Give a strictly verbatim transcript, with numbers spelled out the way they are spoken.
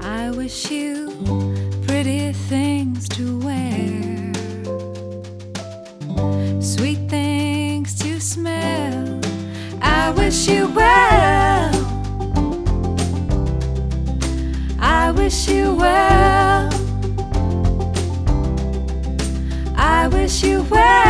I wish you pretty things to wear, sweet things to smell. I wish you well. I wish you well. I wish you well.